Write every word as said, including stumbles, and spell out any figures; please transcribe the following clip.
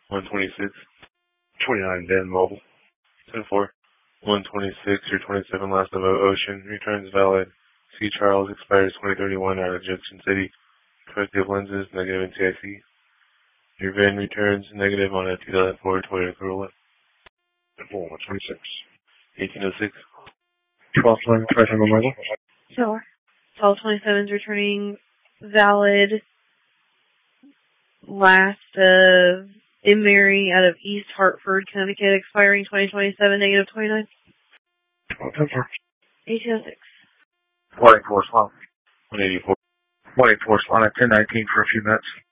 one twenty-six. twenty-nine Ben Mobile. ten four. one twenty-six or twenty-seven last of Ocean. Returns valid. C. Charles expires twenty thirty-one out of Junction City. Corrective lenses, negative in T I C. Your van returns negative on a two thousand four Toyota Corolla. four one twenty-six. eighteen oh six. twelve one Triangle Mobile. Sure. twelve twenty-seven is returning valid last of in Mary out of East Hartford, Connecticut, expiring twenty twenty-seven, negative twenty-nine. twelve ten four. eighteen oh six. one eighty-four Swan. one eighty-four. one eighty-four Swan at ten nineteen for a few minutes.